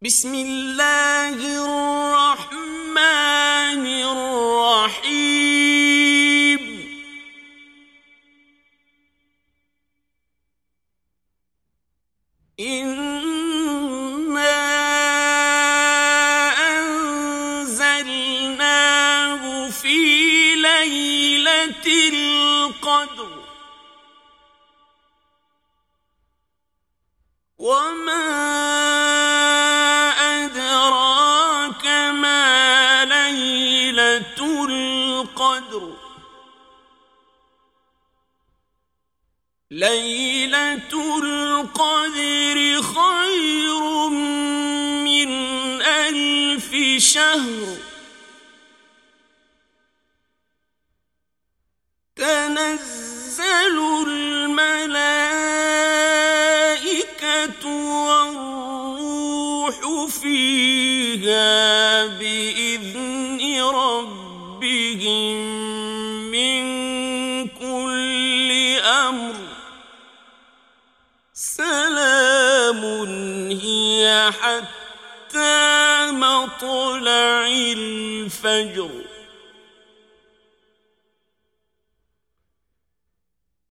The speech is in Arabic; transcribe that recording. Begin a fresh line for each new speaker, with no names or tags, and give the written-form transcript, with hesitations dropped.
بسم الله الرحمن الرحيم إنا أنزلناه في ليلة القدر وما أدراك ما ليلة القدر ليلة القدر خير من 1000 شهر تنزل الملائكة والروح فيها بإذن ربهم من كل أمر سلام هي حتى مطلع الفجر